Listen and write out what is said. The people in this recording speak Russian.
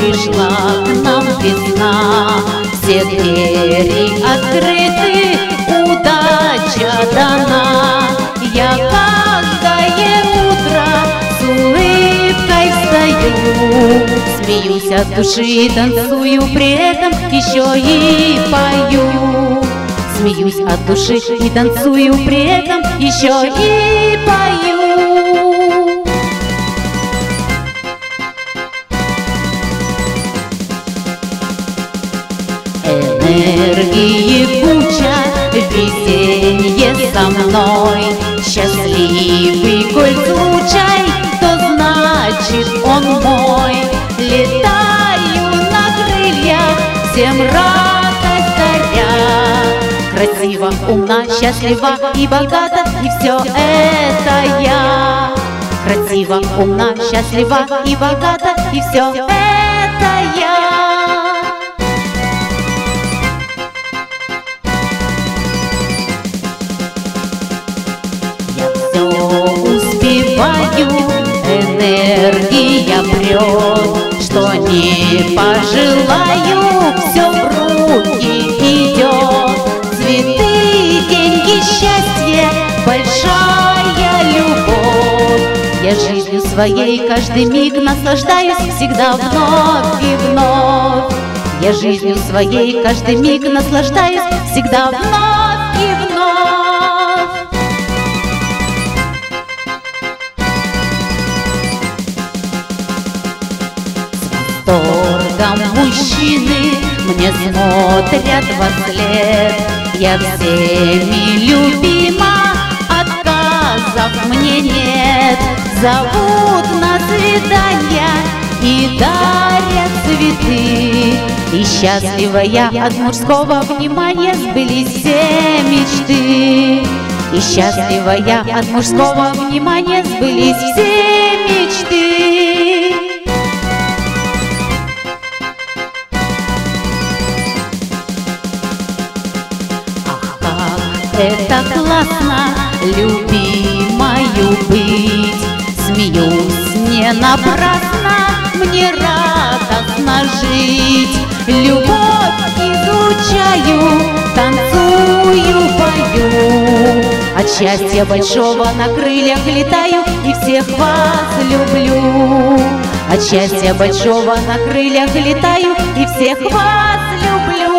пришла к нам весна, все двери открыты, удача дана. Я каждое утро с улыбкой встаю, смеюсь от души, танцую, при этом еще и пою. Смеюсь от души и танцую, при этом еще и пою. Энергии куча, весенье со мной. Счастливый коль случай, то значит он мой. Летаю на крыльях, всем радость даря. Красиво, умна, счастлива и богата, и все это я. Красиво, умна, счастлива и богата, и все это я. Энергия прет, что не пожелаю, все в руки идет. Цветы, деньги, счастье, большая любовь. Я жизнью своей каждый миг наслаждаюсь всегда вновь и вновь. Я жизнью своей каждый миг наслаждаюсь всегда вновь и вновь. Восторгом мужчины мне смотрят вослед. Я всеми любима, отказов мне нет. Зовут на свидания и дарят цветы. И счастлива я от мужского внимания, сбылись все мечты. И счастлива я от мужского внимания, сбылись все мечты. Это классно, любимою быть. Смеюсь не напрасно, мне радостно жить. Любовь изучаю, танцую, пою. От счастья большого на крыльях летаю и всех вас люблю. От счастья большого на крыльях летаю и всех вас люблю.